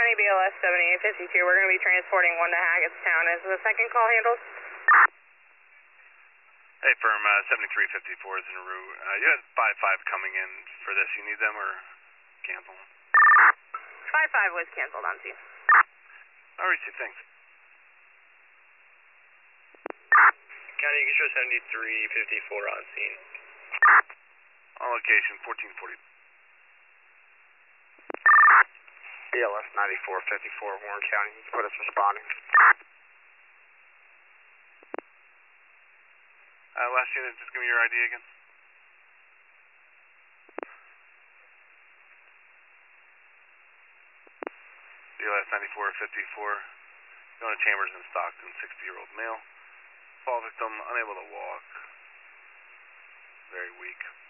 County BLS 7852. We're going to be transporting one to Hackettstown. Is the second call handled? Hey, firm 7354 is en route. You had 55 coming in for this. You need them or cancel them? 55 was canceled on scene. All right, thanks. County, you can show 7354 on scene. On location, 1440. BLS 9454, Warren County. You can put us responding. Last unit, just give me your ID again. BLS 9454. Going to Chambers in Stockton, 60-year-old male. Fall victim, unable to walk. Very weak.